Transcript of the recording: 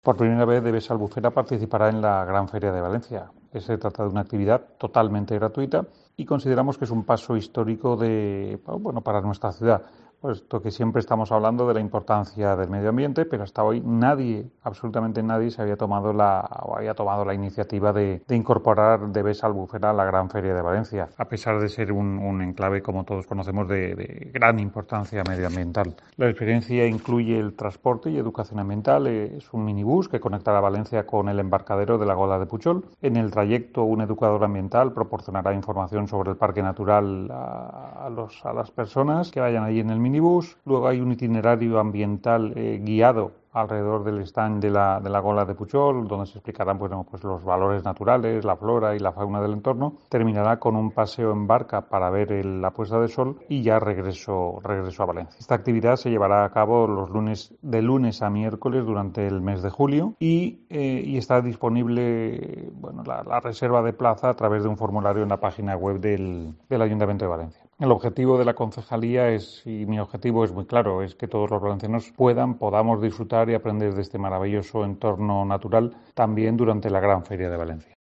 Por primera vez, Devesa Albufera participará en la Gran Feria de Valencia. Se trata de una actividad totalmente gratuita y consideramos que es un paso histórico para nuestra ciudad, puesto que siempre estamos hablando de la importancia del medio ambiente, pero hasta hoy nadie, absolutamente nadie, había tomado la iniciativa de incorporar Devesa Albufera a la Gran Feria de Valencia, a pesar de ser un enclave, como todos conocemos, de gran importancia medioambiental. La experiencia incluye el transporte y educación ambiental. Es un minibús que conectará Valencia con el embarcadero de la Gola de Puchol. En el trayecto, un educador ambiental proporcionará información sobre el parque natural a las personas que vayan allí en el minibús. Luego hay un itinerario ambiental guiado alrededor del stand de la Gola de Puchol, donde se explicarán pues los valores naturales, la flora y la fauna del entorno. Terminará con un paseo en barca para ver la puesta de sol y ya regreso a Valencia. Esta actividad se llevará a cabo de lunes a miércoles durante el mes de julio y está disponible la reserva de plaza a través de un formulario en la página web del Ayuntamiento de Valencia. El objetivo de la concejalía y mi objetivo es muy claro, es que todos los valencianos podamos disfrutar y aprender de este maravilloso entorno natural también durante la Gran Feria de Valencia.